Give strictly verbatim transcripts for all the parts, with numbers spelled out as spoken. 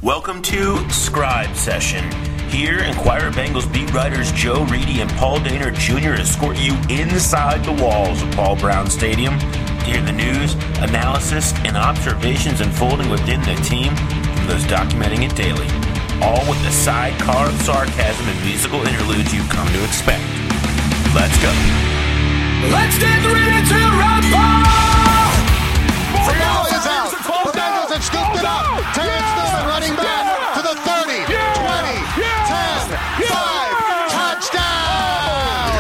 Welcome to Scribe Session. Here, Inquirer Bengals beat writers Joe Reedy and Paul Dehner Junior escort you inside the walls of Paul Brown Stadium to hear the news, analysis, and observations unfolding within the team from those documenting it daily. All with the sidecar of sarcasm and musical interludes you've come to expect. Let's go. Let's get ready to rumble! Ball is out. The Bengals have scooped it up. Terrence Newman running back to the thirty, twenty, ten, five, touchdown!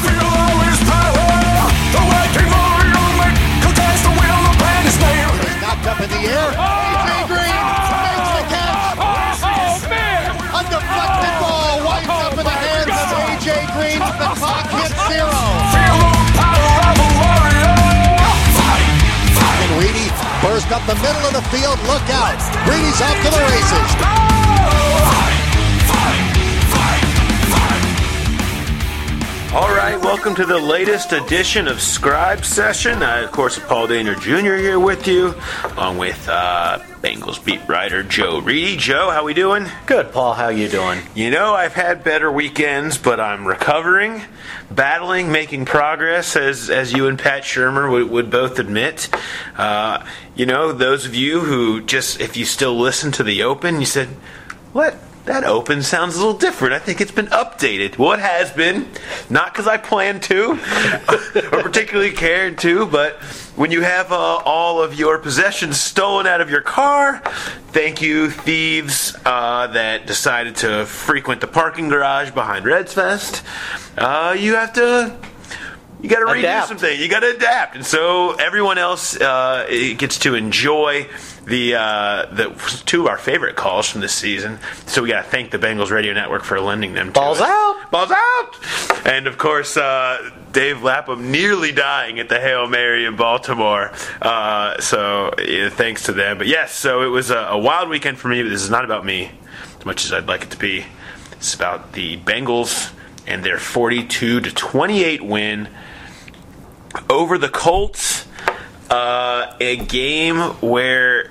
He's knocked up in the air. A J Green makes the catch. A deflected ball winds up in the hands of A J Green. The clock hits zero. And Reedy burst up the middle of the field. Look out. Reedy's off to the races. All right, welcome to the latest edition of Scribe Session. Uh, of course, Paul Dehner Junior here with you, along with uh, Bengals beat writer Joe Reedy. Joe, how we doing? Good, Paul. How you doing? You know, I've had better weekends, but I'm recovering, battling, making progress, as as you and Pat Shermer would, would both admit. Uh, you know, those of you who just, if you still listen to the Open, you said, what? That Open sounds a little different. I think it's been updated. Well, it has been. Not because I planned to or particularly cared to, but when you have uh, all of your possessions stolen out of your car, thank you, thieves uh, that decided to frequent the parking garage behind Reds Fest, uh, you have to... You got to redo some things. You got to adapt, and so everyone else uh, gets to enjoy the the, the two of our favorite calls from this season. So we got to thank the Bengals Radio Network for lending them to Balls us. out, balls out, and of course uh, Dave Lapham nearly dying at the Hail Mary in Baltimore. Uh, so yeah, thanks to them. But yes, so it was a, a wild weekend for me. But this is not about me as much as I'd like it to be. It's about the Bengals and their forty-two to twenty-eight win over the Colts, uh, a game where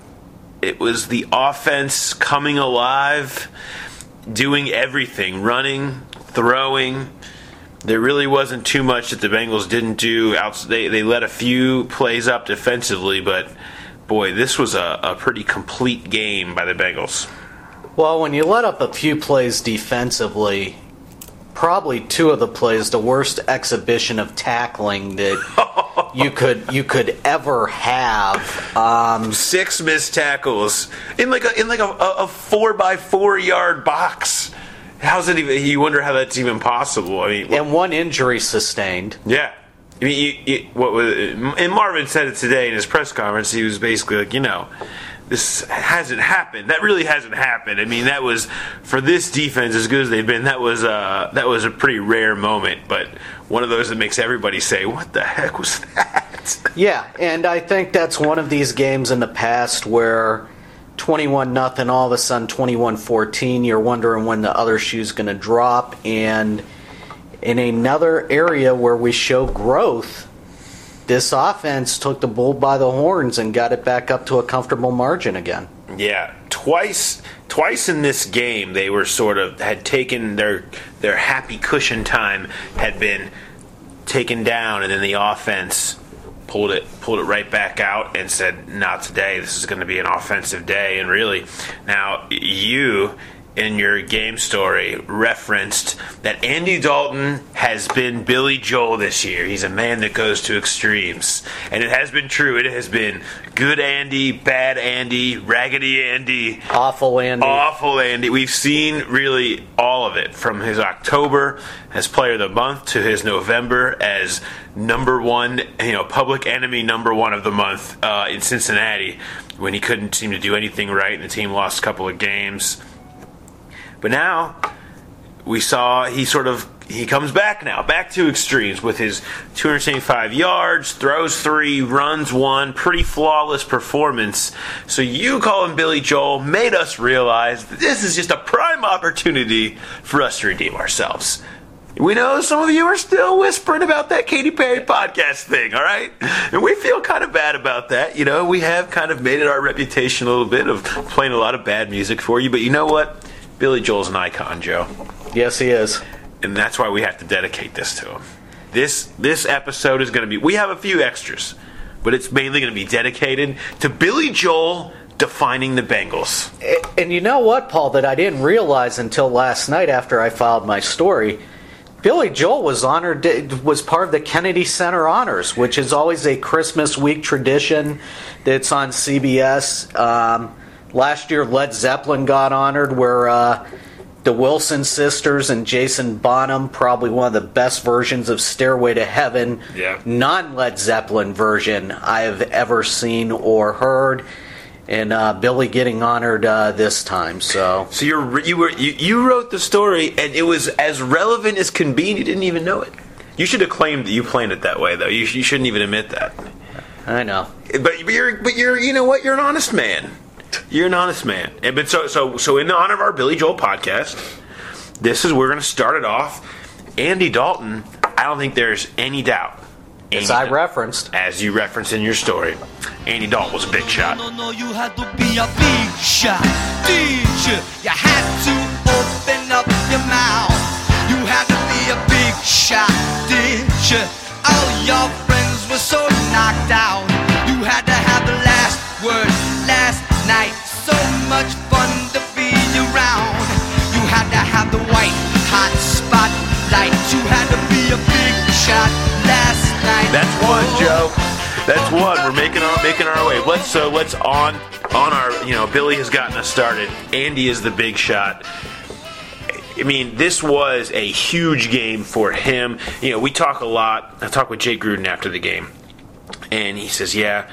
it was the offense coming alive, doing everything, running, throwing. There really wasn't too much that the Bengals didn't do. They, they let a few plays up defensively, but boy, this was a, a pretty complete game by the Bengals. Well, when you let up a few plays defensively, probably two of the plays, the worst exhibition of tackling that you could you could ever have. Um, Six missed tackles in like a in like a, a four by four yard box. How's it even? You wonder how that's even possible. I mean, and one injury sustained. Yeah, I mean, you, you, what was it? And Marvin said it today in his press conference. He was basically like, you know, this hasn't happened. That really hasn't happened. I mean, that was, for this defense, as good as they've been, that was uh, that was a pretty rare moment. But one of those that makes everybody say, what the heck was that? Yeah, and I think that's one of these games in the past where twenty-one nothing, all of a sudden twenty-one fourteen, you're wondering when the other shoe's going to drop. And in another area where we show growth, this offense took the bull by the horns and got it back up to a comfortable margin again. Yeah, twice twice in this game they were sort of had taken their their happy cushion time had been taken down, and then the offense pulled it pulled it right back out and said, not today. This is going to be an offensive day. And really, now you in your game story referenced that Andy Dalton has been Billy Joel this year. He's a man that goes to extremes. And it has been true. It has been good Andy, bad Andy, raggedy Andy. Awful Andy. Awful Andy. We've seen really all of it, from his October as player of the month to his November as number one, you know, public enemy number one of the month uh, in Cincinnati, when he couldn't seem to do anything right and the team lost a couple of games. But now we saw he sort of he comes back now, back to extremes with his two hundred seventy-five yards, throws three, runs one, pretty flawless performance. So you calling Billy Joel made us realize that this is just a prime opportunity for us to redeem ourselves. We know some of you are still whispering about that Katy Perry podcast thing, all right? And we feel kind of bad about that. You know, we have kind of made it our reputation a little bit of playing a lot of bad music for you. But you know what? Billy Joel's an icon, Joe. Yes, he is. And that's why we have to dedicate this to him. This this episode is going to be... We have a few extras, but it's mainly going to be dedicated to Billy Joel defining the Bengals. And, and you know what, Paul, that I didn't realize until last night after I filed my story... Billy Joel was honored, was part of the Kennedy Center Honors, which is always a Christmas week tradition that's on C B S. Um, last year, Led Zeppelin got honored, where uh, the Wilson sisters and Jason Bonham, probably one of the best versions of Stairway to Heaven, yeah. non-Led Zeppelin version I have ever seen or heard. And uh, Billy getting honored uh, this time. So, so you're you were you, you wrote the story, and it was as relevant as can be. And you didn't even know it. You should have claimed that you planned it that way, though. You, you shouldn't even admit that. I know, but, but you're but you're you know what? You're an honest man. You're an honest man. And but so so so in honor of our Billy Joel podcast, this is we're going to start it off. Andy Dalton. I don't think there's any doubt. As I referenced. As you referenced in your story, Andy Dalton was a big shot. No, no, you had to be a big shot. Teacher, you had to open up your mouth. You had to be a big shot. Teacher, all your friends were so knocked out. You had to have the last word last night. So much fun to be around. You had to have the white hot spotlight. You had to be a big shot last night. That's one, Joe. That's one. We're making our making our way. Let's so let's on on our you know Billy has gotten us started. Andy is the big shot. I mean, this was a huge game for him. You know, we talk a lot. I talked with Jake Gruden after the game, and he says, "Yeah,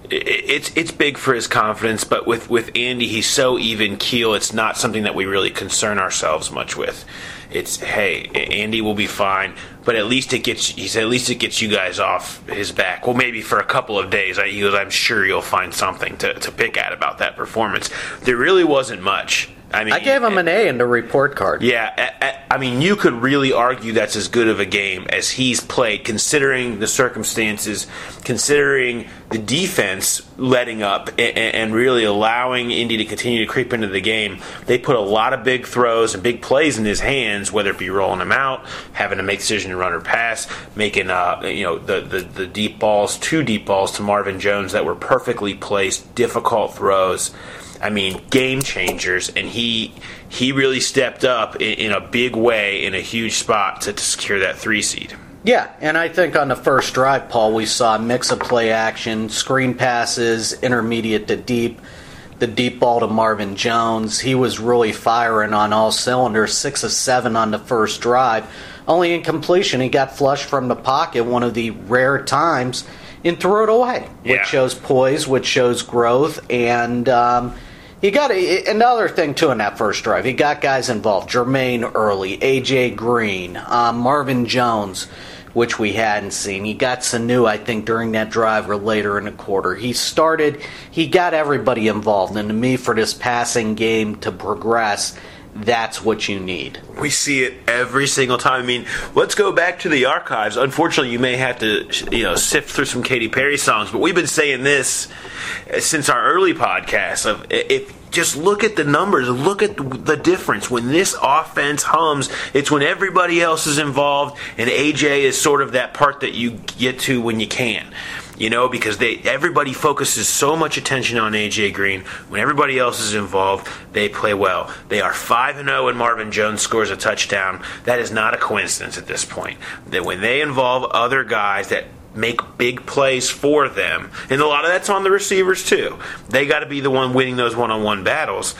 it's it's big for his confidence, but with with Andy, he's so even keel. It's not something that we really concern ourselves much with. It's hey, Andy will be fine." But at least it gets, he said, at least it gets you guys off his back. Well, maybe for a couple of days. I, he goes, I'm sure you'll find something to, to pick at about that performance. There really wasn't much. I mean, I gave him an A in the report card. Yeah, I, I, I mean, you could really argue that's as good of a game as he's played, considering the circumstances, considering the defense letting up and, and really allowing Indy to continue to creep into the game. They put a lot of big throws and big plays in his hands, whether it be rolling him out, having to make decision to run or pass, making uh, you know the, the the deep balls, two deep balls to Marvin Jones that were perfectly placed, difficult throws. I mean, game changers, and he he really stepped up in, in a big way in a huge spot to, to secure that three seed. Yeah, and I think on the first drive, Paul, we saw a mix of play action, screen passes, intermediate to deep, the deep ball to Marvin Jones. He was really firing on all cylinders, six of seven on the first drive. Only incompletion, he got flushed from the pocket one of the rare times and threw it away, which yeah. shows poise, which shows growth, and um, he got a, another thing, too, in that first drive. He got guys involved. Jermaine Early, A J Green, um, Marvin Jones, which we hadn't seen. He got Sanu, I think, during that drive or later in the quarter. He started, he got everybody involved. And to me, for this passing game to progress, that's what you need. We see it every single time. I mean, let's go back to the archives. Unfortunately, you may have to, you know, sift through some Katy Perry songs, but we've been saying this since our early podcast. Of if just look at the numbers, look at the difference. When this offense hums, it's when everybody else is involved, and A J is sort of that part that you get to when you can. You know, because they everybody focuses so much attention on A J Green. When everybody else is involved, they play well. They are five and oh when Marvin Jones scores a touchdown. That is not a coincidence at this point. That when they involve other guys that make big plays for them, and a lot of that's on the receivers too. They got to be the one winning those one-on-one battles.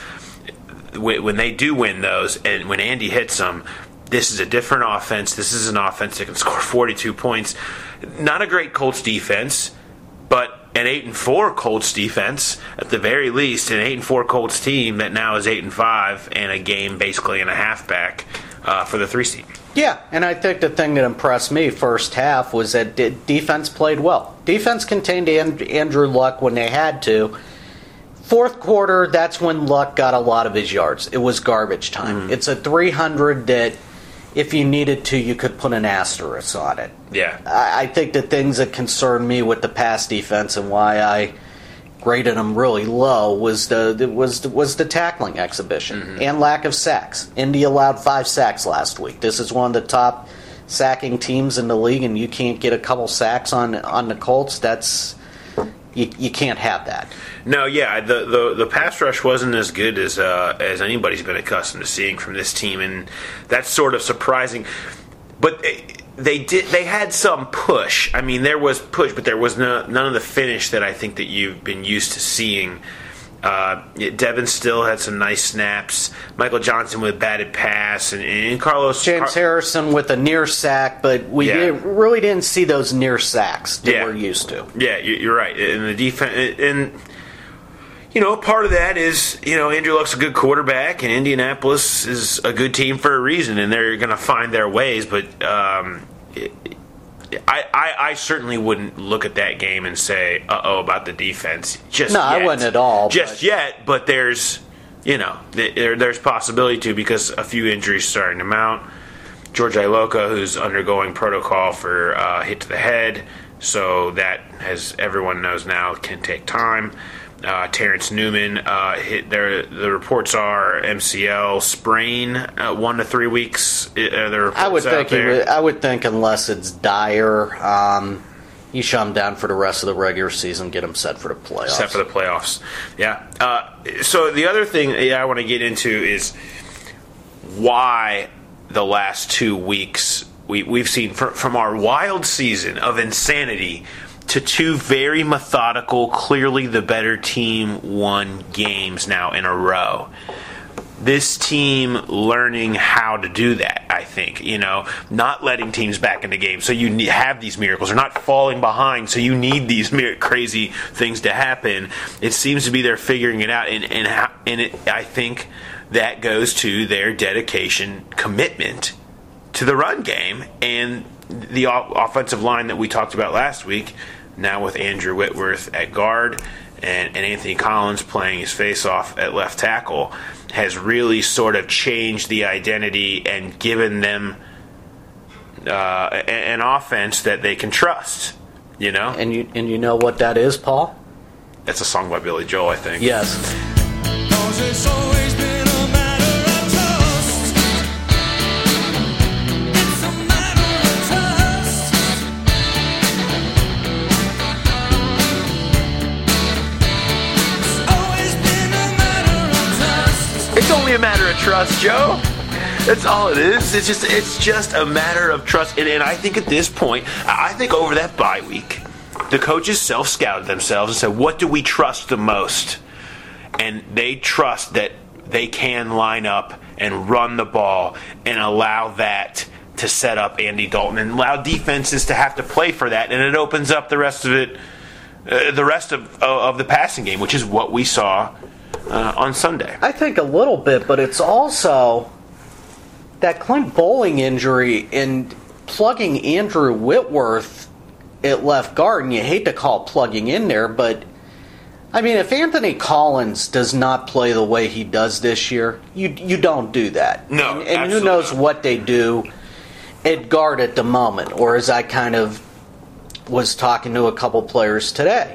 When they do win those, and when Andy hits them, this is a different offense. This is an offense that can score forty-two points. Not a great Colts defense, but an eight and four Colts defense at the very least. An eight and four Colts team that now is eight and five, and a game basically and a half back uh, for the three seed. Yeah, and I think the thing that impressed me first half was that defense played well. Defense contained Andrew Luck when they had to. Fourth quarter, that's when Luck got a lot of his yards. It was garbage time. Mm-hmm. It's a three hundred that if you needed to, you could put an asterisk on it. Yeah. I, I think the things that concern me with the pass defense and why I graded them really low was the was was the tackling exhibition mm-hmm. and lack of sacks. Indy allowed five sacks last week. This is one of the top sacking teams in the league, and you can't get a couple sacks on on the Colts. That's you, you can't have that. No, yeah, the, the the pass rush wasn't as good as uh, as anybody's been accustomed to seeing from this team, and that's sort of surprising. But they, they did they had some push. I mean, there was push, but there was no, none of the finish that I think that you've been used to seeing. Uh, Devin Still had some nice snaps. Michael Johnson with a batted pass, and, and Carlos James Car- Harrison with a near sack, but we yeah. did, really didn't see those near sacks that yeah. we're used to. Yeah, you're right. And the defense, and you know, part of that is you know Andrew Luck's a good quarterback, and Indianapolis is a good team for a reason, and they're going to find their ways. But um, it, I, I, I certainly wouldn't look at that game and say, uh-oh, about the defense. Just no, yet. I wouldn't at all. Just but. yet, but there's, you know, there, there's possibility to because a few injuries starting to mount. George Iloka, who's undergoing protocol for uh, hit to the head, so that, as everyone knows now, can take time. Uh, Terrence Newman, uh, hit there. The reports are M C L sprain, uh, one to three weeks. Uh, the reports I would out think. He there. would, I would think unless it's dire, um, you shut him down for the rest of the regular season, get him set for the playoffs. Set for the playoffs. Yeah. Uh, so the other thing yeah, I want to get into is why the last two weeks we, we've seen from, from our wild season of insanity to two very methodical, clearly the better team won games now in a row. This team learning how to do that, I think, you know, not letting teams back into games. So you need, have these miracles. They're not falling behind, so you need these mir- crazy things to happen. It seems to be they're figuring it out, and and, how, and it, I think that goes to their dedication, commitment to the run game, and the o- offensive line that we talked about last week. Now with Andrew Whitworth at guard and, and Anthony Collins playing his face off at left tackle has really sort of changed the identity and given them uh, an offense that they can trust. You know, and you and you know what that is, Paul? That's a song by Billy Joel, I think. Yes. It's only a matter of trust, Joe. That's all it is. It's just it's just a matter of trust. And, and I think at this point, I think over that bye week, the coaches self-scouted themselves and said, what do we trust the most? And they trust that they can line up and run the ball and allow that to set up Andy Dalton and allow defenses to have to play for that. And it opens up the rest of it, uh, the rest of, of the passing game, which is what we saw Uh, on Sunday. I think a little bit, but it's also that Clint Bowling injury and plugging Andrew Whitworth at left guard, and you hate to call plugging in there, but I mean, if Anthony Collins does not play the way he does this year, you you don't do that. No, and, and who knows not. what they do at guard at the moment, or as I kind of was talking to a couple players today.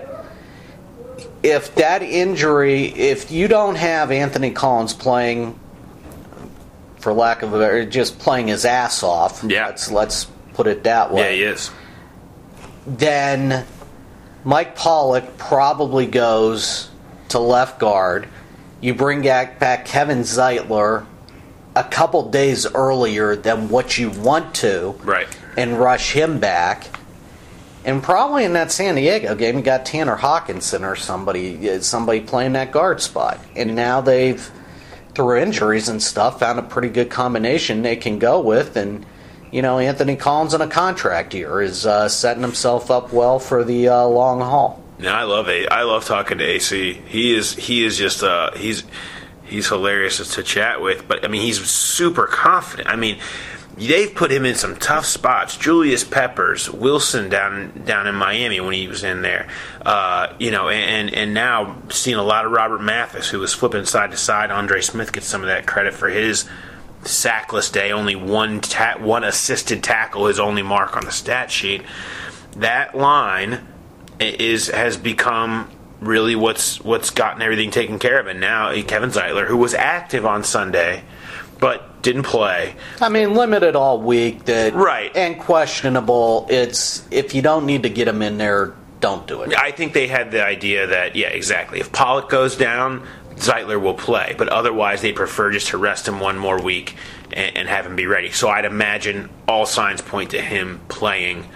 If that injury, if you don't have Anthony Collins playing, for lack of a, just playing his ass off, yeah. let's, let's put it that way. Yeah, he is. Then Mike Pollock probably goes to left guard. You bring back, back Kevin Zeitler a couple days earlier than what you want to, right, and rush him back. And probably in that San Diego game, you got Tanner Hawkinson or somebody somebody playing that guard spot. And now they've, through injuries and stuff, found a pretty good combination they can go with. And, you know, Anthony Collins in a contract year is uh, setting himself up well for the uh, long haul. Yeah, I love A. I love talking to A C. He is he is just uh, he's he's hilarious to chat with. But I mean, he's super confident. I mean, they've put him in some tough spots. Julius Peppers, Wilson down down in Miami when he was in there, uh, you know, and and now seeing a lot of Robert Mathis, who was flipping side to side. Andre Smith gets some of that credit for his sackless day, only one ta- one assisted tackle, his only mark on the stat sheet. That line is has become really what's what's gotten everything taken care of. And now Kevin Zeitler, who was active on Sunday but didn't play. I mean, limited all week. That right. And questionable. It's if you don't need to get him in there, don't do it. I think they had the idea that, yeah, exactly. If Pollock goes down, Zeitler will play. But otherwise, they prefer just to rest him one more week and, and have him be ready. So I'd imagine all signs point to him playing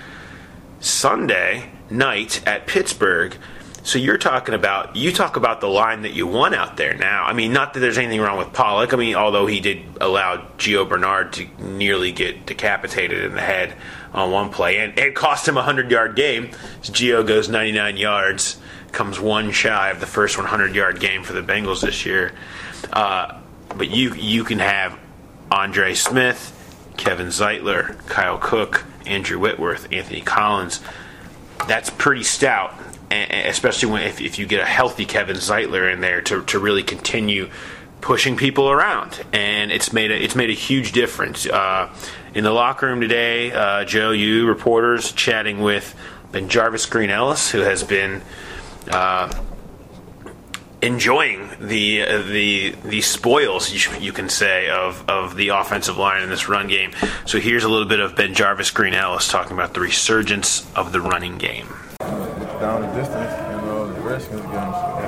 Sunday night at Pittsburgh. So you're talking about, you talk about the line that you want out there now. I mean, not that there's anything wrong with Pollock. I mean, although he did allow Gio Bernard to nearly get decapitated in the head on one play. And it cost him a hundred-yard game. Gio goes ninety-nine yards, comes one shy of the first hundred-yard game for the Bengals this year. Uh, but you you can have Andre Smith, Kevin Zeitler, Kyle Cook, Andrew Whitworth, Anthony Collins. That's pretty stout. Especially when if, if you get a healthy Kevin Zeitler in there to, to really continue pushing people around, and it's made a, it's made a huge difference uh, in the locker room today. Uh, Joe, you reporters chatting with BenJarvus Green-Ellis, who has been uh, enjoying the uh, the the spoils you, you can say of, of the offensive line in this run game. So here's a little bit of BenJarvus Green-Ellis talking about the resurgence of the running game. Down the distance, you know, the Redskins game.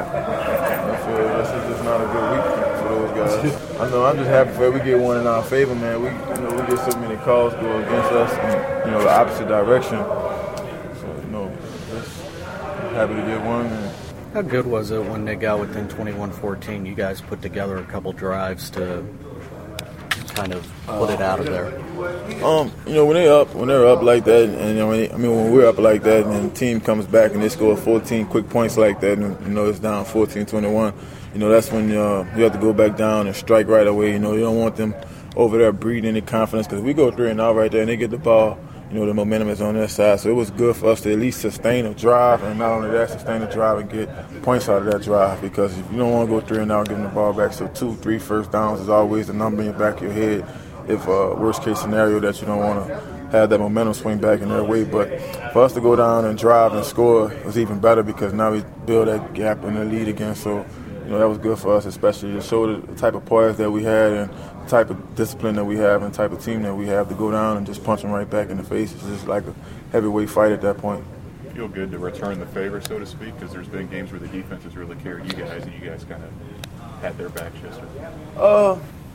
I feel this is just not a good week for those guys. I know I'm just happy for we get one in our favor, man. We, you know, we get so many calls go against us in, you know, the opposite direction. So, you know, just happy to get one. And how good was it when they got within twenty-one fourteen? You guys put together a couple drives to kind of put it out of there. Um, you know, when they up, when they're up like that, and you know, when they, I mean, when we're up like that, and the team comes back and they score fourteen quick points like that, and you know it's down fourteen twenty-one. You know, that's when uh, you have to go back down and strike right away. You know, you don't want them over there breeding any confidence because we go three and out right there, and they get the ball. You know, the momentum is on their side, so it was good for us to at least sustain a drive, and not only that, sustain a drive and get points out of that drive. Because if you don't want to go three and out, getting the ball back, so two, three first downs is always the number in your back of your head. If uh, worst case scenario that you don't want to have that momentum swing back in their way, but for us to go down and drive and score was even better because now we build that gap in the lead again. So you know that was good for us, especially to show the type of players that we had and the type of discipline that we have and the type of team that we have to go down and just punch them right back in the face. It's just like a heavyweight fight at that point. Feel good to return the favor, so to speak, because there's been games where the defense has really carried you guys and you guys kind of had their backs yesterday. Uh.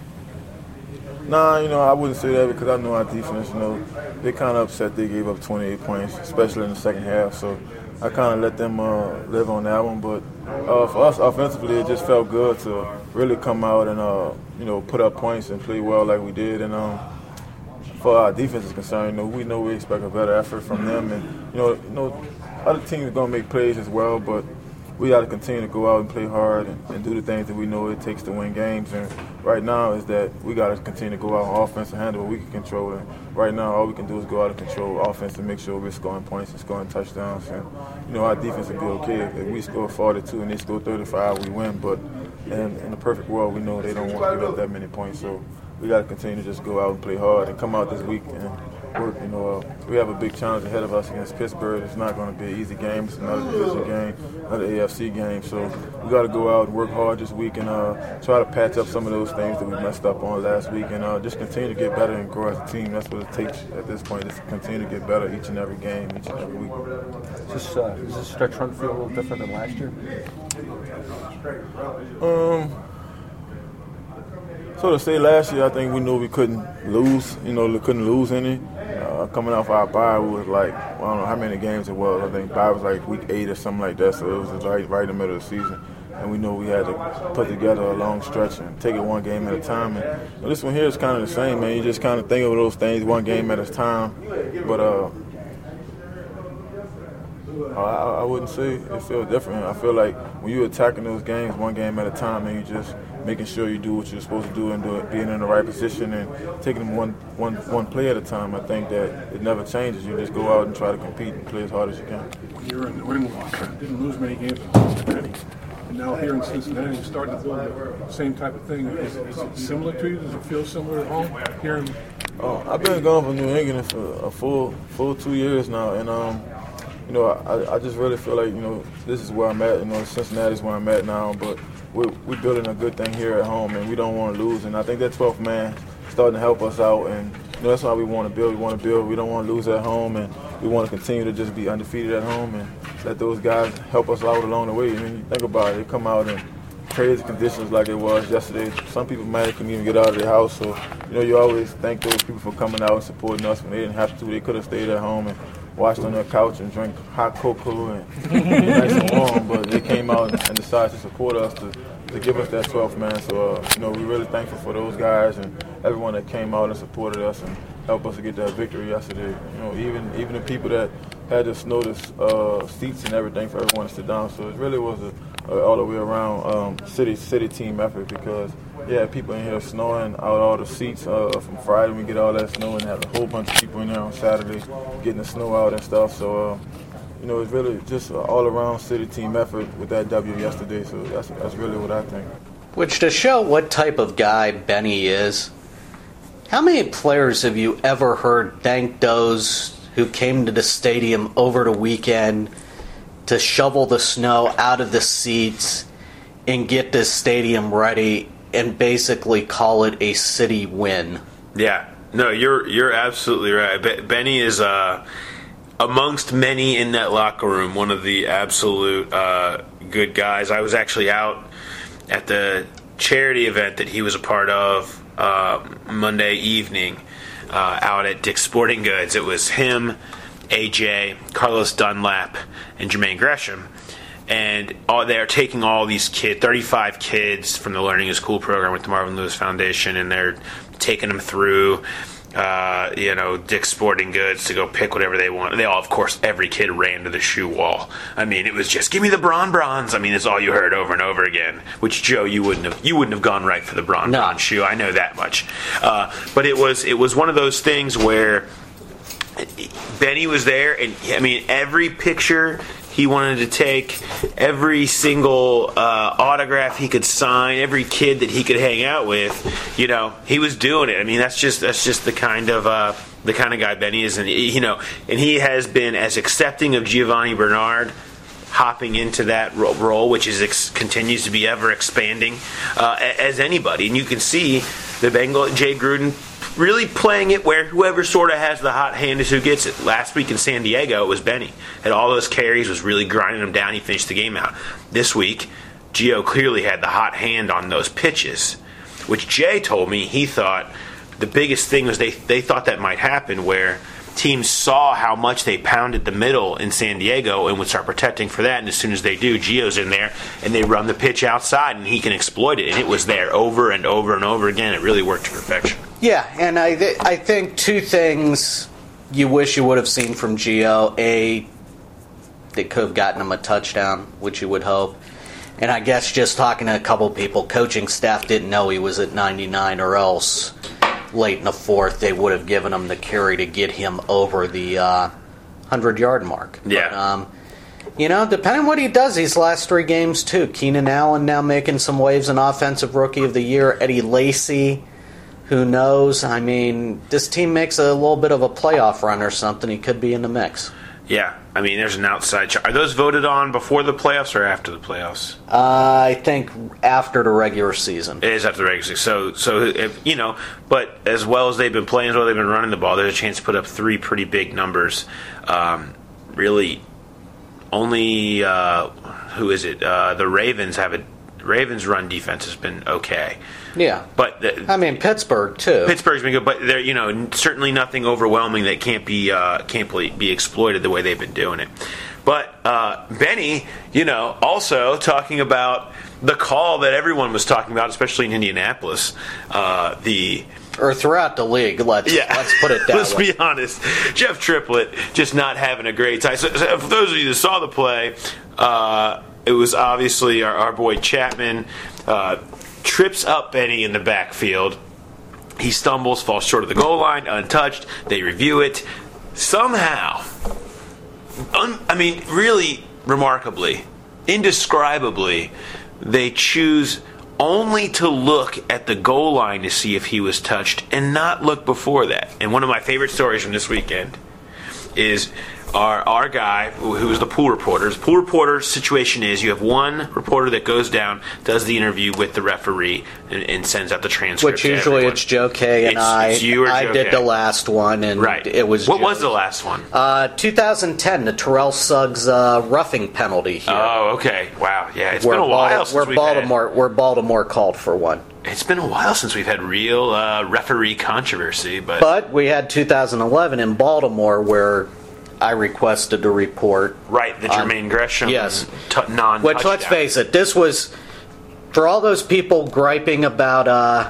Nah, you know, I wouldn't say that because I know our defense, you know, they kind of upset they gave up twenty-eight points, especially in the second half. So I kind of let them uh, live on that one. But uh, for us offensively, it just felt good to really come out and, uh, you know, put up points and play well like we did. And um, for our defense is concerned, you know, we know we expect a better effort from them. And, you know, you know other teams are going to make plays as well, but we got to continue to go out and play hard and, and do the things that we know it takes to win games. And right now is that we got to continue to go out on offense and handle what we can control. And right now, all we can do is go out and control offense and make sure we're scoring points and scoring touchdowns. And you know, our defense will be okay if we score forty-two and they score thirty-five, we win. But in, in the perfect world, we know they don't want to give up that many points. So we got to continue to just go out and play hard and come out this week and work. You know, uh, we have a big challenge ahead of us against Pittsburgh. It's not going to be an easy game. It's another division game, another A F C game. So we got to go out and work hard this week and uh, try to patch up some of those things that we messed up on last week, and uh, just continue to get better and grow as a team. That's what it takes at this point, is to continue to get better each and every game, each and every week. Is this, uh, does this stretch run feel a little different than last year? Um. So to say last year, I think we knew we couldn't lose. You know, we couldn't lose any. Uh, coming off our bye, we was like, I don't know how many games it was. I think bye was like week eight or something like that. So it was right, right in the middle of the season, and we knew we had to put together a long stretch and take it one game at a time. And you know, this one here is kind of the same, man. You just kind of think of those things one game at a time. But uh, I, I wouldn't say it feels different. I feel like when you're attacking those games one game at a time, and you just making sure you do what you're supposed to do and do it, being in the right position and taking them one, one, one play at a time, I think that it never changes. You just go out and try to compete and play as hard as you can. You're in the win loss. Didn't lose many games in Cincinnati. And now here in Cincinnati, you're starting to build the same type of thing. Is, is it similar to you? Does it feel similar at home here in? Oh, I've been gone from New England for a full full two years now, and um, you know, I, I just really feel like, you know, this is where I'm at. You know, Cincinnati's where I'm at now, but we're, we're building a good thing here at home, and we don't want to lose. And I think that twelfth man is starting to help us out, and you know, that's why we want to build. We want to build. We don't want to lose at home, and we want to continue to just be undefeated at home and let those guys help us out along the way. I mean, think about it. They come out in crazy conditions like it was yesterday. Some people might couldn't even get out of their house. So, you know, you always thank those people for coming out and supporting us when they didn't have to. They could have stayed at home and watched on their couch and drank hot cocoa and be nice and warm. But they came out and decided to support us to, to give us that twelfth man. So, uh, you know, we're really thankful for those guys and everyone that came out and supported us and helped us to get that victory yesterday. You know, even even the people that had to snow the uh, seats and everything for everyone to sit down. So it really was a, a all the way around um, city city team effort because, yeah, people in here snowing out all the seats uh, from Friday. We get all that snow and have a whole bunch of people in there on Saturday getting the snow out and stuff. So, uh, you know, it's really just an all-around city team effort with that W yesterday. So that's that's really what I think. Which to show what type of guy Benny is, how many players have you ever heard thank those who came to the stadium over the weekend to shovel the snow out of the seats and get this stadium ready and basically call it a city win? Yeah, no, you're you're absolutely right. Be- Benny is uh, amongst many in that locker room one of the absolute uh, good guys. I was actually out at the charity event that he was a part of uh, Monday evening. Uh, out at Dick's Sporting Goods. It was him, A J, Carlos Dunlap, and Jermaine Gresham. And all, they're taking all these kids, thirty-five kids from the Learning is Cool program with the Marvin Lewis Foundation, and they're taking them through, uh, you know, Dick's Sporting Goods to go pick whatever they want. And they all, of course, every kid ran to the shoe wall. I mean, it was just, give me the Bron Brons. I mean, it's all you heard over and over again. Which, Joe, you wouldn't have you wouldn't have gone right for the Bron no. Bron shoe. I know that much. Uh, but it was it was one of those things where Benny was there, and I mean, every picture he wanted to take, every single uh, autograph he could sign, every kid that he could hang out with, you know, he was doing it. I mean, that's just that's just the kind of uh, the kind of guy Benny is, and you know, and he has been as accepting of Giovanni Bernard hopping into that role, which is ex- continues to be ever expanding, uh, as anybody. And you can see the Bengal Jay Gruden really playing it where whoever sort of has the hot hand is who gets it. Last week in San Diego, it was Benny. Had all those carries, was really grinding them down. He finished the game out. This week, Gio clearly had the hot hand on those pitches, which Jay told me he thought the biggest thing was they, they thought that might happen where teams saw how much they pounded the middle in San Diego and would start protecting for that. And as soon as they do, Gio's in there and they run the pitch outside and he can exploit it. And it was there over and over and over again. It really worked to perfection. Yeah, and I th- I think two things you wish you would have seen from Gio. A, they could have gotten him a touchdown, which you would hope. And I guess just talking to a couple people, coaching staff didn't know he was at ninety-nine, or else late in the fourth they would have given him the carry to get him over the uh, hundred-yard mark. Yeah. But, um, you know, depending on what he does these last three games, too. Keenan Allen now making some waves in Offensive Rookie of the Year. Eddie Lacy, who knows? I mean, this team makes a little bit of a playoff run or something, he could be in the mix. Yeah, I mean, there's an outside shot. Are those voted on before the playoffs or after the playoffs? Uh, I think after the regular season. It is after the regular season. So, so if, you know, but as well as they've been playing, as well as they've been running the ball, there's a chance to put up three pretty big numbers. Um, really, only, uh, who is it? Uh, the Ravens have a Ravens' run defense has been okay. Yeah, but the, I mean Pittsburgh too. Pittsburgh's been good, but they're you know certainly nothing overwhelming that can't be uh, can't be exploited the way they've been doing it. But uh, Benny, you know, also talking about the call that everyone was talking about, especially in Indianapolis, uh, the. Or throughout the league, let's yeah. let's put it that let's way. Let's be honest. Jeff Triplett just not having a great time. So, so for those of you that saw the play, uh, it was obviously our, our boy Chapman uh, trips up Benny in the backfield. He stumbles, falls short of the goal line, untouched. They review it. Somehow, un, I mean, really remarkably, indescribably, they choose only to look at the goal line to see if he was touched and not look before that. And one of my favorite stories from this weekend is our our guy, who is the pool reporter. The pool reporter situation is you have one reporter that goes down, does the interview with the referee, and, and sends out the transcript. Which usually it's Joe K. and It's- I. it's you or I Joe did K. the last one, and Right. it was What Joe. was the last one? Uh, two thousand ten, the Terrell Suggs uh, roughing penalty here. Oh, okay. Wow. Yeah, it's where been a while Balti- since where we've Baltimore, where Baltimore called for one. had. It's been a while since we've had real uh, referee controversy, but, But we had two thousand eleven in Baltimore where I requested a report. right, the on- Jermaine Gresham Yes. t- non. Which, let's face it, this was, for all those people griping about uh,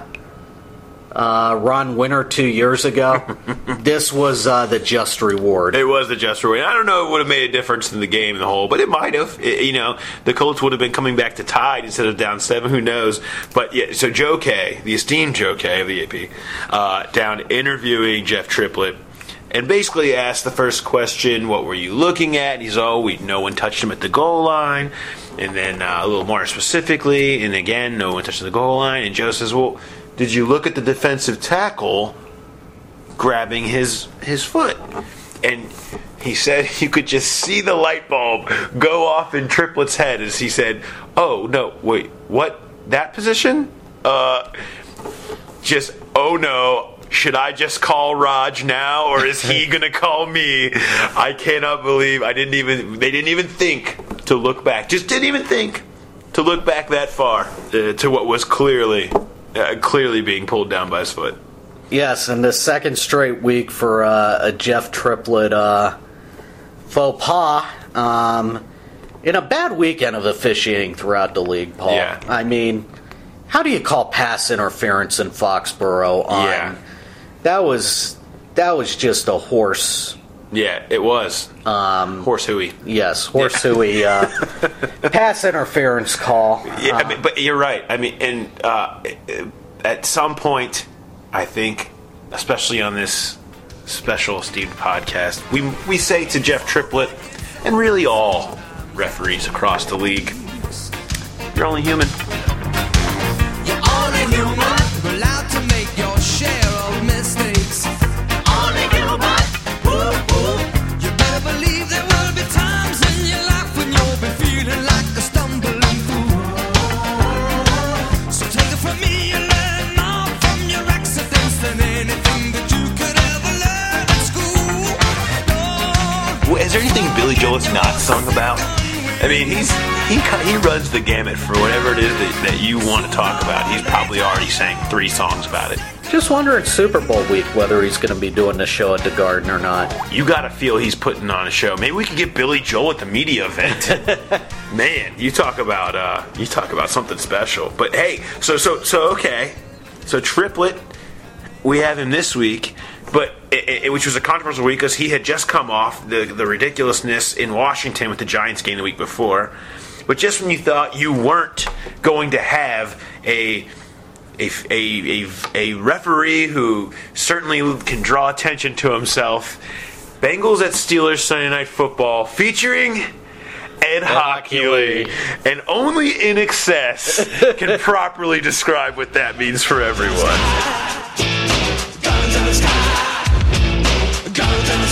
uh, Ron Winter two years ago, this was uh, the just reward. It was the just reward. I don't know if it would have made a difference in the game in the whole, but it might have. It- you know, the Colts would have been coming back to tied instead of down seven. Who knows? But yeah, so Joe K, the esteemed Joe K of the A P, uh, down interviewing Jeff Triplett, and basically asked the first question, what were you looking at? And he's, oh, we, no one touched him at the goal line. And then uh, a little more specifically, and again, no one touched the goal line. And Joe says, well, did you look at the defensive tackle grabbing his his foot? And he said you could just see the light bulb go off in Triplett's head as he said, oh, no, wait, what? That position? Uh, just, oh, no. Should I just call Raj now, or is he gonna call me? I cannot believe I didn't even. They didn't even think to look back. Just didn't even think to look back that far uh, to what was clearly, uh, clearly being pulled down by his foot. Yes, and the second straight week for uh, a Jeff Triplett uh, faux pas. Um, in a bad weekend of officiating throughout the league, Paul. Yeah. I mean, how do you call pass interference in Foxborough on? Yeah. That was that was just a horse. Yeah, it was. Um, Horse hooey. Yes, horse hooey uh, pass interference call. Yeah, Uh, I mean, but you're right. I mean, and uh, at some point, I think, especially on this special esteemed podcast, we we say to Jeff Triplett, and really all referees across the league, you're only human. You're only human, allowed to make your share of mistakes. Only human, woo woo. You better believe there will be times in your life when you'll be feeling like a stumbling fool. So take it from me, you learn more from your accidents than anything that you could ever learn at school. Oh, Well, is there anything Billy Joel has not sung about? I mean, he's he he runs the gamut for whatever it is that, that you want to talk about. He's probably already sang three songs about it. just wondering Super Bowl week whether he's going to be doing the show at the Garden or not. You got to feel he's putting on a show. Maybe we could get Billy Joel at the media event. Man, you talk about uh, you talk about something special. But hey, so so so okay, so Triplett, we have him this week, but it, it, which was a controversial week because he had just come off the the ridiculousness in Washington with the Giants game the week before. But just when you thought you weren't going to have a A, a, a, a referee who certainly can draw attention to himself. Bengals at Steelers Sunday Night Football featuring Ed Hockley. And only In Excess can properly describe what that means for everyone. guns in the sky, guns in the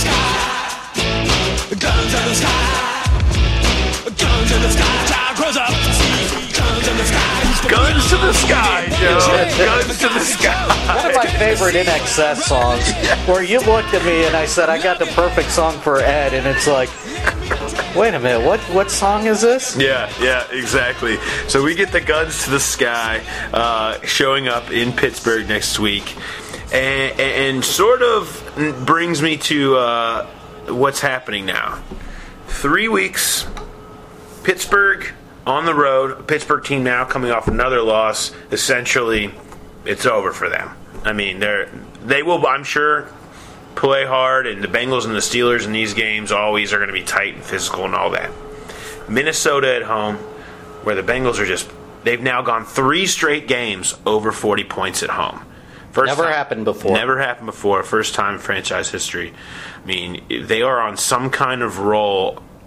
sky, guns in the sky, guns in the sky. Child grows up, guns in the sky. Guns to the sky, Joe. Guns to the sky. One of my favorite In Excess songs, where you looked at me and I said, I got the perfect song for Ed, and it's like, wait a minute, what what song is this? Yeah, yeah, exactly. So we get the Guns to the Sky uh, showing up in Pittsburgh next week, and, and sort of brings me to uh, what's happening now. Three weeks, Pittsburgh on the road. A Pittsburgh team now coming off another loss. Essentially, it's over for them. I mean, they're they will, I'm sure, play hard, and the Bengals and the Steelers in these games always are going to be tight and physical and all that. Minnesota at home, where the Bengals are just, they've now gone three straight games over forty points at home. First Never time, happened before. Never happened before. First time in franchise history. I mean, they are on some kind of roll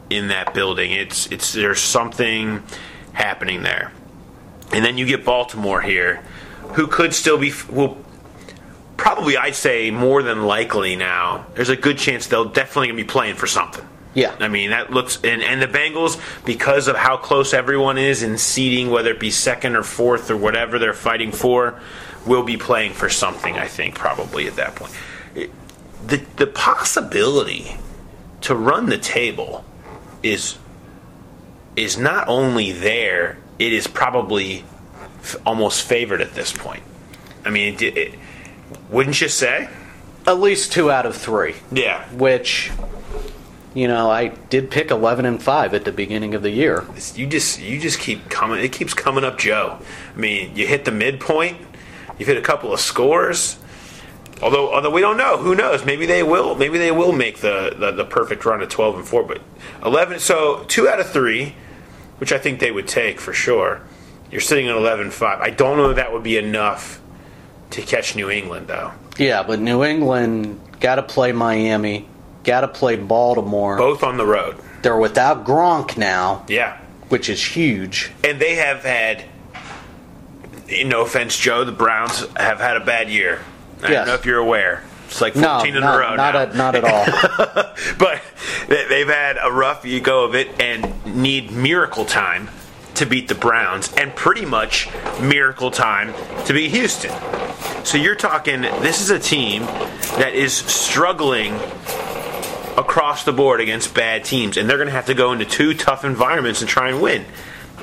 in that building. It's it's there's something happening there. And then you get Baltimore here, who could still be well, probably I'd say more than likely now. There's a good chance they'll definitely gonna be playing for something. Yeah. I mean, that looks and, and the Bengals, because of how close everyone is in seeding, whether it be second or fourth or whatever they're fighting for, will be playing for something, I think, probably at that point. It, the the possibility to run the table is is not only there, it is probably f- almost favored at this point. I mean, it, it, wouldn't you say? At least two out of three. Yeah. Which, you know, I did pick eleven and five at the beginning of the year. It's, you just you just keep coming. It keeps coming up, Joe. I mean, you hit the midpoint. You've hit a couple of scores. Although, although we don't know, who knows? Maybe they will. Maybe they will make the, the, the perfect run at twelve and four. But eleven, so two out of three, which I think they would take for sure. You're sitting at eleven and five. I don't know if that would be enough to catch New England, though. Yeah, but New England got to play Miami, got to play Baltimore. Both on the road. They're without Gronk now. Yeah, which is huge. And they have had. No offense, Joe. The Browns have had a bad year. I Yes. don't know if you're aware. It's like No, fourteen in not, a row not now. At, not at all. But they've had a rough go of it and need miracle time to beat the Browns and pretty much miracle time to beat Houston. So you're talking, this is a team that is struggling across the board against bad teams, and they're going to have to go into two tough environments and try and win.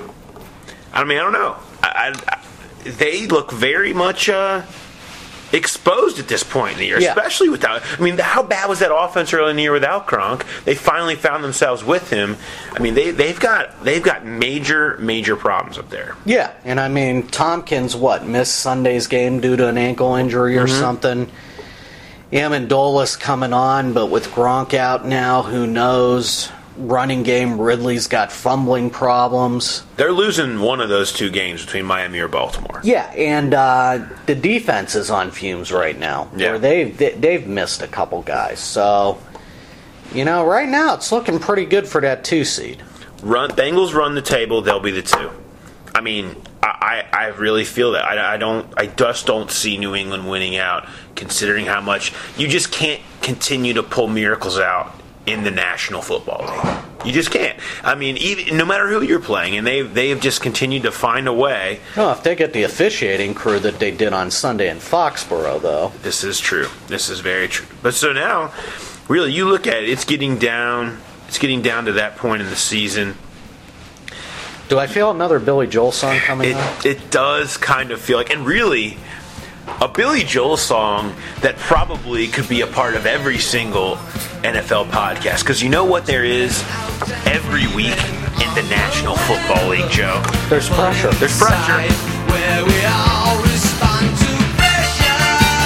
I mean, I don't know. I, I, they look very much uh, exposed at this point in the year, Yeah. especially without. I mean, how bad was that offense early in the year without Gronk? They finally found themselves with him. I mean, they they've got they've got major major problems up there. Yeah, and I mean, Tompkins, what, missed Sunday's game due to an ankle injury or Mm-hmm. something. Amendolas coming on, but with Gronk out now, who knows? Running game, Ridley's got fumbling problems. They're losing one of those two games between Miami or Baltimore. Yeah, and uh, the defense is on fumes right now. Yeah. Where they've they, they've missed a couple guys. So, you know, right now it's looking pretty good for that two seed. Run Bengals run the table, they'll be the two. I mean, I, I, I really feel that. I, I don't. I just don't see New England winning out, considering how much you just can't continue to pull miracles out in the National Football League. You just can't. I mean, even no matter who you're playing, and they they have just continued to find a way. Oh, if they get the officiating crew that they did on Sunday in Foxborough, though. This is true. This is very true. But so now, really, you look at it. It's getting down. It's getting down to that point in the season. Do I feel another Billy Joel song coming up? It it does kind of feel like, and really, a Billy Joel song that probably could be a part of every single N F L podcast. Because you know what there is every week in the National Football League, Joe? There's pressure. There's pressure. Where we all respond to pressure.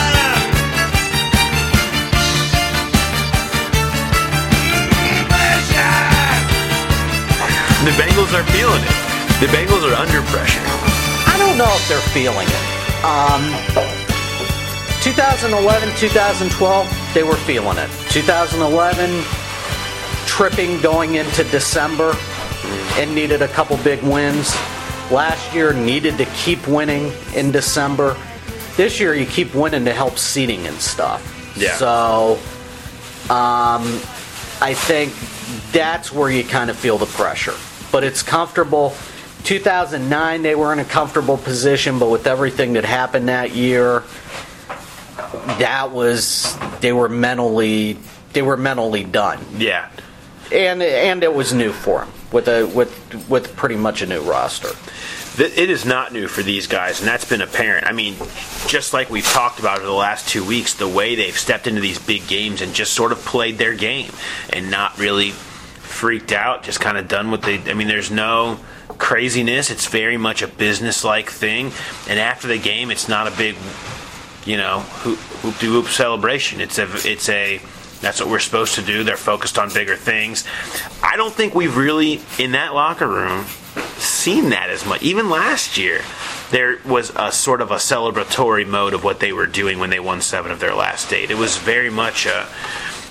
Pressure. The Bengals are feeling it. The Bengals are under pressure. I don't know if they're feeling it. Um, twenty eleven, twenty twelve, they were feeling it. twenty eleven, tripping going into December and needed a couple big wins. Last year, needed to keep winning in December. This year, you keep winning to help seeding and stuff. Yeah. So, um, I think that's where you kind of feel the pressure. But it's comfortable. two thousand nine, they were in a comfortable position, but with everything that happened that year, that was they were mentally they were mentally done, Yeah. and and it was new for them with a with with pretty much a new roster. Th- It is not new for these guys, and that's been apparent. I mean, just like we've talked about over the last two weeks, the way they've stepped into these big games and just sort of played their game and not really freaked out, just kind of done what they... I mean, there's no craziness. It's very much a business-like thing. And after the game, it's not a big, you know, hoop, hoop-de-whoop celebration. It's a... It's a That's what we're supposed to do. They're focused on bigger things. I don't think we've really, in that locker room, seen that as much. Even last year, there was a sort of a celebratory mode of what they were doing when they won seven of their last eight. It was very much a,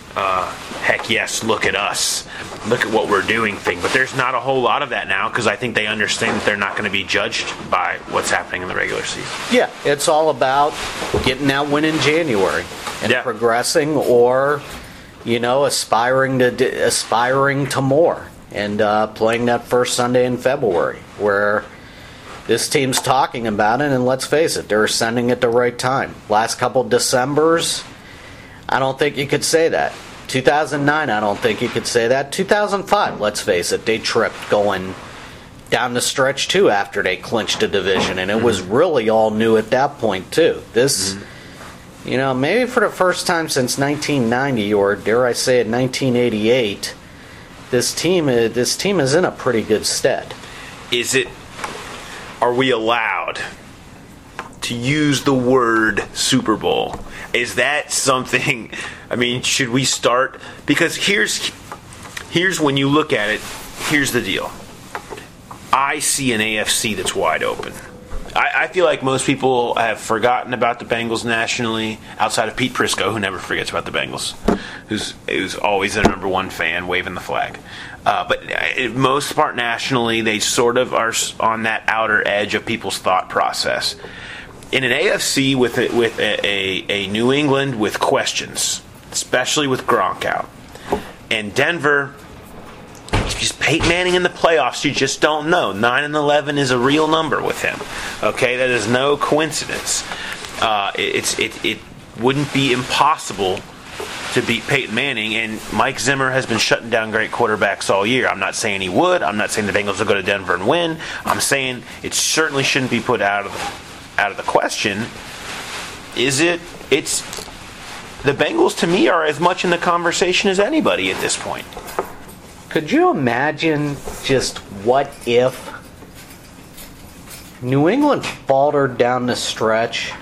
uh, heck yes, look at us, look at what we're doing thing. But there's not a whole lot of that now because I think they understand that they're not going to be judged by what's happening in the regular season. Yeah, it's all about getting that win in January and Yeah. progressing, or you know, aspiring to d- aspiring to more, and uh, playing that first Sunday in February, where this team's talking about it. And let's face it, they're ascending at the right time. Last couple Decembers, I don't think you could say that. two thousand nine, I don't think you could say that. two thousand five, let's face it, they tripped going down the stretch too after they clinched a division, and it was really all new at that point too. This, mm-hmm. you know, maybe for the first time since nineteen ninety, or dare I say it, nineteen eighty-eight, this team is, this team is in a pretty good stead. Is it? Are we allowed to use the word Super Bowl? Is that something? I mean, should we start? Because here's here's when you look at it. Here's the deal. I see an A F C that's wide open. I, I feel like most people have forgotten about the Bengals nationally, outside of Pete Prisco, who never forgets about the Bengals, who's who's always their number one fan, waving the flag. Uh, but uh, most part nationally, they sort of are on that outer edge of people's thought process. In an A F C with a, with a, a, a New England with questions, especially with Gronk out, and Denver, just Peyton Manning in the playoffs, you just don't know. nine and eleven is a real number with him. Okay, that is no coincidence. Uh, it, it's it it wouldn't be impossible to beat Peyton Manning, and Mike Zimmer has been shutting down great quarterbacks all year. I'm not saying he would. I'm not saying the Bengals will go to Denver and win. I'm saying it certainly shouldn't be put out of the, out of the question. Is it? It's the Bengals to me are as much in the conversation as anybody at this point. Could you imagine just what if New England faltered down the stretch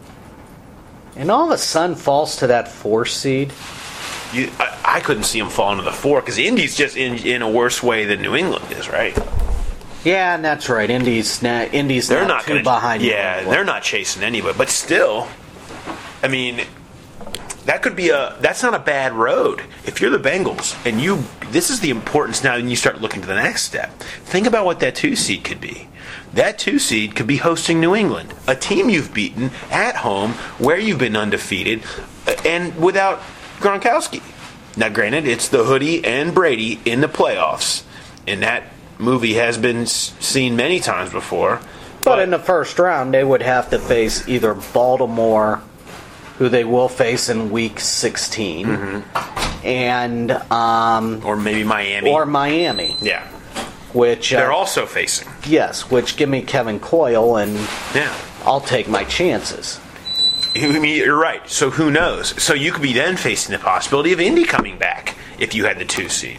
and all of a sudden falls to that four seed? You, I, I couldn't see them falling to the four because Indy's just in in a worse way than New England is, right? Yeah, and that's right. Indy's not, Indy's they're not, not too gonna, behind. Yeah, they're not chasing anybody, but still, I mean, that could be a that's not a bad road if you're the Bengals and you. This is the importance now. And you start looking to the next step. Think about what that two seed could be. That two seed could be hosting New England, a team you've beaten at home, where you've been undefeated, and without Gronkowski. Now, granted, it's the Hoodie and Brady in the playoffs, and that movie has been seen many times before. But, But in the first round, they would have to face either Baltimore, who they will face in Week sixteen, mm-hmm. and um, or maybe Miami, or Miami. Yeah, which uh, they're also facing. Yes, which give me Kevin Coyle, and yeah, I'll take my chances. I mean, you're right. So who knows? So you could be then facing the possibility of Indy coming back if you had the two seed.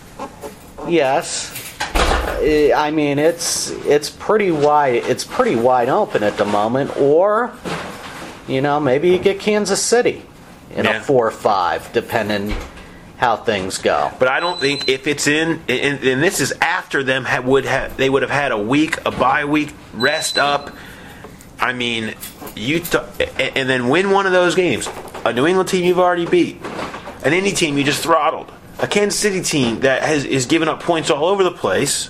Yes, I mean it's it's pretty wide. It's pretty wide open at the moment. Or, you know, maybe you get Kansas City in yeah. a four or five, depending how things go. But I don't think if it's in, and, and this is after them ha, would have they would have had a week, a bye week, rest up. I mean, you t- and then win one of those games. A New England team you've already beat, an Indy team you just throttled, a Kansas City team that has is giving up points all over the place,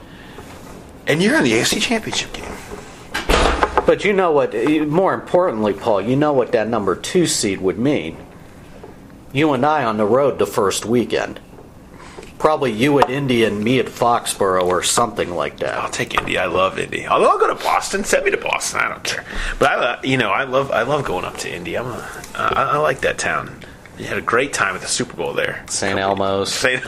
and you're in the A F C Championship game. But you know what? More importantly, Paul, you know what that number two seed would mean. You and I on the road the first weekend. Probably you at Indy and me at Foxborough or something like that. I'll take Indy. I love Indy. Although I'll go to Boston. Send me to Boston. I don't care. But I, you know, I love I love going up to Indy. I'm a, I, I like that town. You had a great time at the Super Bowl there. Saint Elmo's. Saint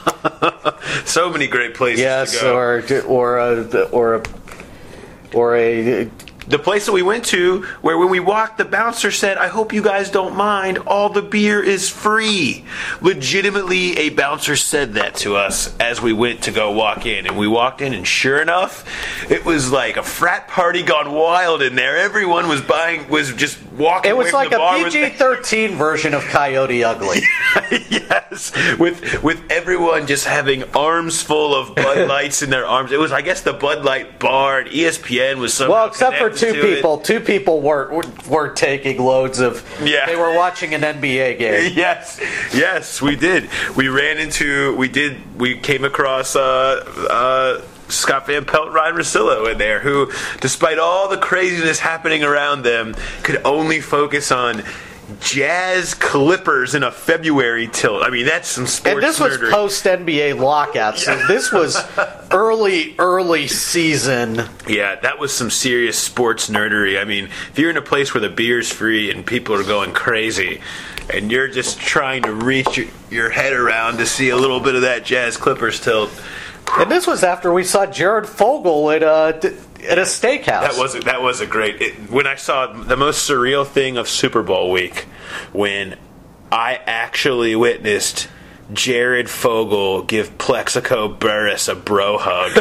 So many great places yes, to go. or or a or a or a. The place that we went to, where when we walked, the bouncer said, "I hope you guys don't mind, all the beer is free." Legitimately, a bouncer said that to us as we went to go walk in. And we walked in, and sure enough, it was like a frat party gone wild in there. Everyone was buying, was just walking It was away like from the bar a with- P G thirteen version of Coyote Ugly. Yes, with with everyone just having arms full of Bud Lights in their arms. It was, I guess, the Bud Light bar, and E S P N was somehow Well, except for connected. two to people. It. Two people were, were were taking loads of. Yeah. They were watching an N B A game. Yes, yes, we did. We ran into. We did. We came across. Uh, uh, Scott Van Pelt and Ryan Russillo in there, who, despite all the craziness happening around them, could only focus on Jazz Clippers in a February tilt. I mean, that's some sports And this was nerdery. post N B A lockout, so this was early, early season. Yeah, that was some serious sports nerdery. I mean, if you're in a place where the beer's free and people are going crazy, and you're just trying to reach your, your head around to see a little bit of that Jazz Clippers tilt. And this was after we saw Jared Fogle at a, at a steakhouse. That was a, that was a great. It, when I saw the most surreal thing of Super Bowl week, when I actually witnessed Jared Fogle give Plexico Burris a bro hug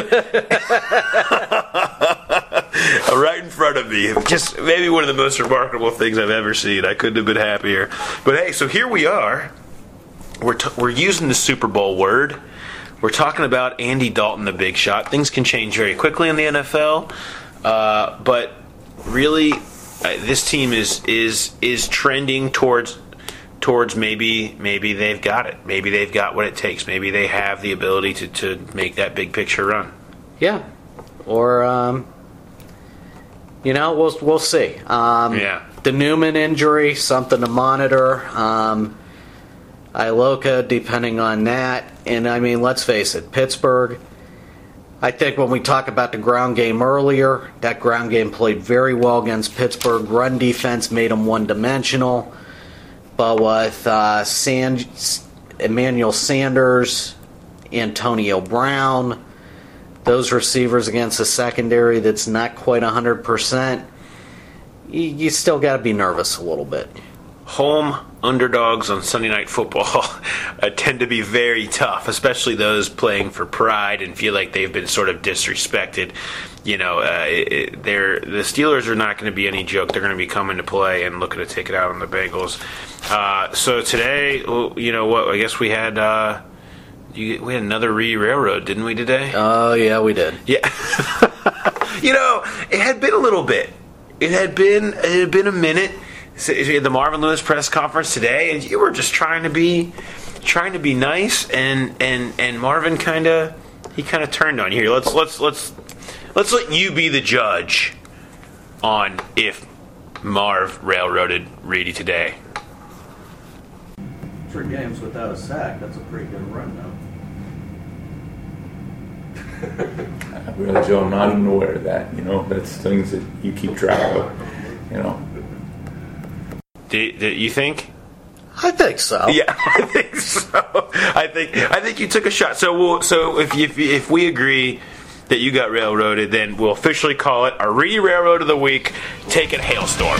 right in front of me. Just maybe one of the most remarkable things I've ever seen. I couldn't have been happier. But hey, so here we are. We're t- we're using the Super Bowl word. We're talking about Andy Dalton, the big shot. Things can change very quickly in the N F L, uh, but really, uh, this team is is is trending towards towards maybe maybe they've got it. Maybe they've got what it takes. Maybe they have the ability to, to make that big picture run. Yeah, or um, you know, we'll we'll see. Um, Yeah. The Newman injury, something to monitor. Um, Iloka, depending on that. And, I mean, let's face it, Pittsburgh, I think when we talk about the ground game earlier, that ground game played very well against Pittsburgh. Run defense made them one-dimensional. But with uh, Sand- Emmanuel Sanders, Antonio Brown, those receivers against a secondary that's not quite one hundred percent, you, you still got to be nervous a little bit. Home underdogs on Sunday Night Football uh, tend to be very tough, especially those playing for pride and feel like they've been sort of disrespected. You know, uh, it, it, they're, the Steelers are not going to be any joke. They're going to be coming to play and looking to take it out on the Bengals. Uh, so today, well, you know what? I guess we had uh, you, we had another Reedy Railroad, didn't we today? Oh, yeah, we did. Yeah. You know, it had been a little bit. It had been it had been a minute. So you had the Marvin Lewis press conference today, and you were just trying to be, trying to be nice, and and, and Marvin kind of he kind of turned on you. Here, let's let's let's let's let you be the judge on if Marv railroaded Reedy today. Three games without a sack. That's a pretty good run, though. Really, Joe, I'm not even aware of that. You know, that's things that you keep track of. You know. Do, do you think? I think so. Yeah, I think so. I think I think you took a shot. So we'll, so if if if we agree that you got railroaded, then we'll officially call it our Reedy Railroad of the Week. Take it, Hailstorm.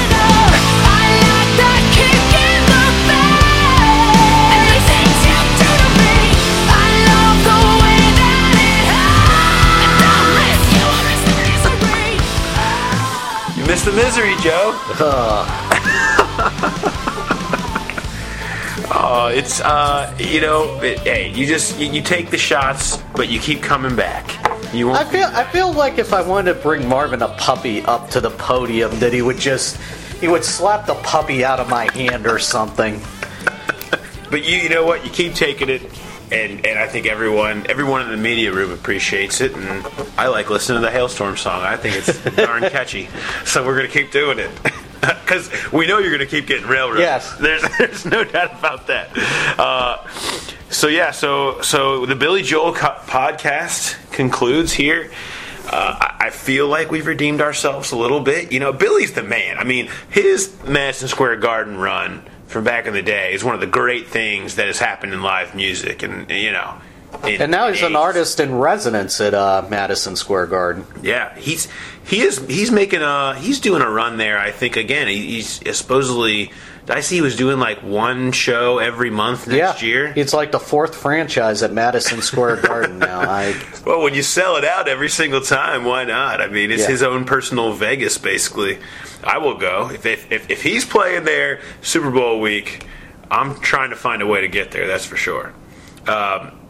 You missed the misery, Joe. Oh, it's uh, you know, it, hey, you just you, you take the shots, but you keep coming back. You won't. I feel I feel like if I wanted to bring Marvin a puppy up to the podium, that he would just he would slap the puppy out of my hand or something. But you, you know what? You keep taking it, and, and I think everyone everyone in the media room appreciates it, and I like listening to the Hailstorm song. I think it's darn catchy, so we're gonna keep doing it. Because we know you're going to keep getting railroaded. Yes. There's there's no doubt about that. Uh, so, yeah, so so the Billy Joel co- podcast concludes here. Uh, I, I feel like we've redeemed ourselves a little bit. You know, Billy's the man. I mean, his Madison Square Garden run from back in the day is one of the great things that has happened in live music. And, you know. In, And now he's in an artist in residence at uh, Madison Square Garden. Yeah, he's he is he's making a he's doing a run there. I think again he, he's supposedly. Did I see he was doing like one show every month next yeah. year? It's like the fourth franchise at Madison Square Garden now. I Well, when you sell it out every single time, why not? I mean, it's Yeah. his own personal Vegas, basically. I will go if if if, if he's playing there Super Bowl week. I'm trying to find a way to get there. That's for sure. Um,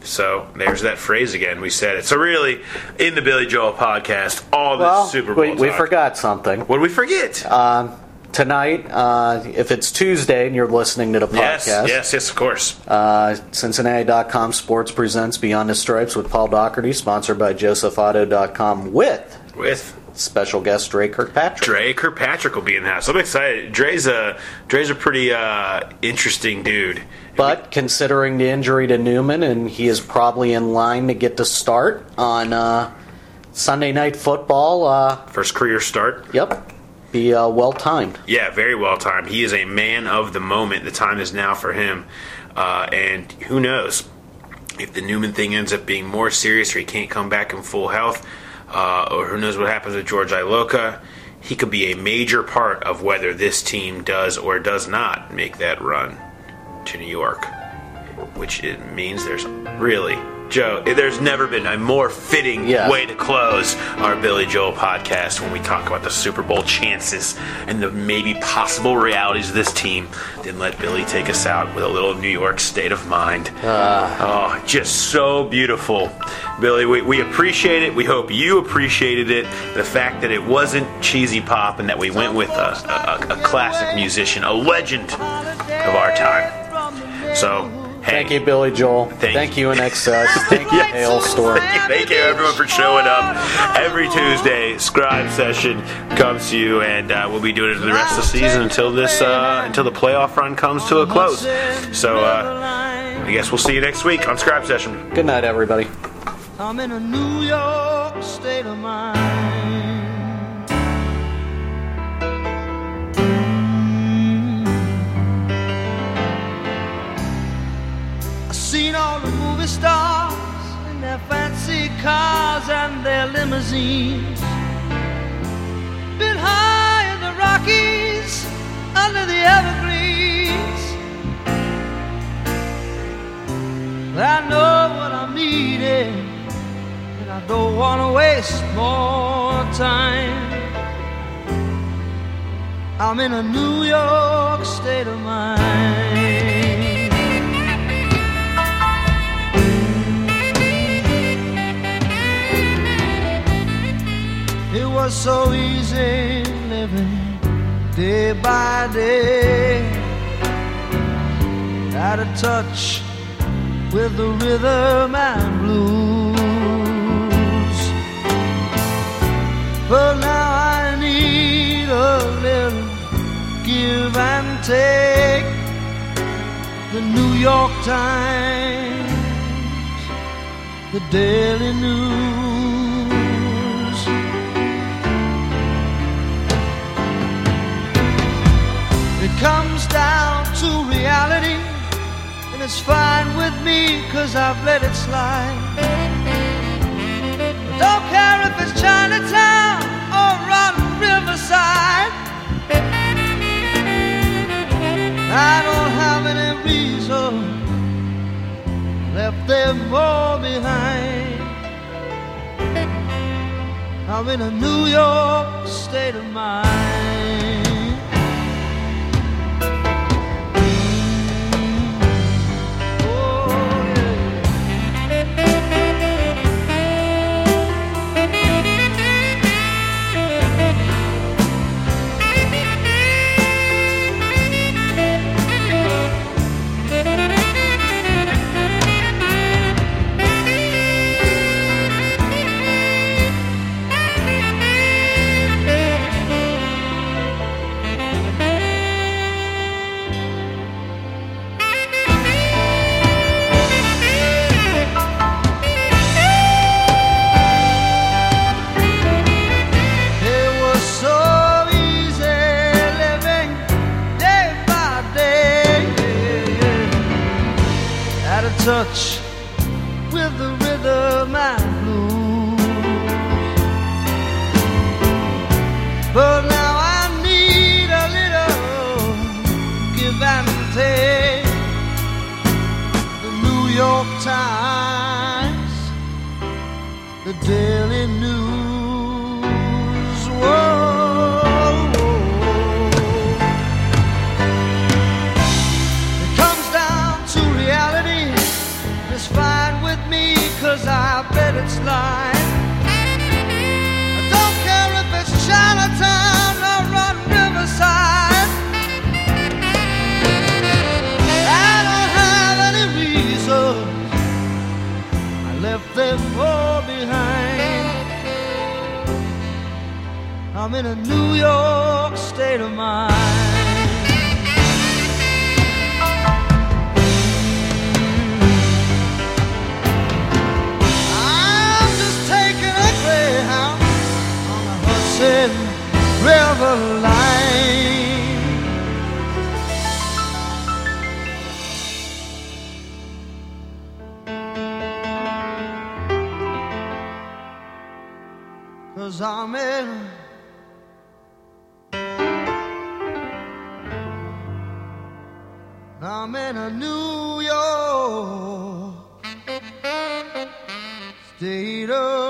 So there's that phrase again. We said it. So really, in the Billy Joel podcast, all this Well, Super Bowl we, we talk. forgot something. What did we forget? Um, tonight, uh, if it's Tuesday and you're listening to the podcast, yes, yes, yes, of course. Uh, Cincinnati dot com Sports presents Beyond the Stripes with Paul Doherty, sponsored by Joseph Auto dot com with With special guest Dre Kirkpatrick. Dre Kirkpatrick will be in the house. I'm excited. Dre's a Dre's a pretty uh, interesting dude. But considering the injury to Newman, and he is probably in line to get to start on uh, Sunday Night Football. Uh, First career start. Yep. Be uh, well timed. Yeah, very well timed. He is a man of the moment. The time is now for him. Uh, and who knows if the Newman thing ends up being more serious or he can't come back in full health, uh, or who knows what happens with George Iloka. He could be a major part of whether this team does or does not make that run to New York, which it means there's really, Joe, there's never been a more fitting yeah. way to close our Billy Joel podcast when we talk about the Super Bowl chances and the maybe possible realities of this team than let Billy take us out with a little New York state of mind. Uh, oh, just so beautiful. Billy, we, we appreciate it. We hope you appreciated it. The fact that it wasn't cheesy pop and that we went with a, a, a classic musician, a legend of our time. So, hey. Thank you, Billy Joel. Thank, Thank you, In Excess. Thank you, Hail Storm. Thank you, thank you, everyone, for showing up. Every Tuesday, Scribe Session comes to you, and uh, we'll be doing it for the rest of the season until this, uh, until the playoff run comes to a close. So, uh, I guess we'll see you next week on Scribe Session. Good night, everybody. I'm in a New York state of mind. Seen all the movie stars in their fancy cars and their limousines. Been high in the Rockies, under the evergreens. I know what I'm needing, and I don't want to waste more time. I'm in a New York state of mind. It was so easy living day by day, out of touch with the rhythm and blues. But now I need a little give and take. The New York Times, the Daily News. It comes down to reality, and it's fine with me, cause I've let it slide. I don't care if it's Chinatown or on Riverside. I don't have any reason left them all behind. I'm in a New York state of mind. Touch with the rhythm and blues. But now I need a little give and take. The New York Times, the Daily News. Whoa. It comes down to reality. It's fine with it's like. I don't care if it's Chinatown or on Riverside. I don't have any reason. I left them all behind. I'm in a New York state of mind. I'm just taking a Greyhound on the Hudson River line. 'Cause I'm in I'm in a New York state of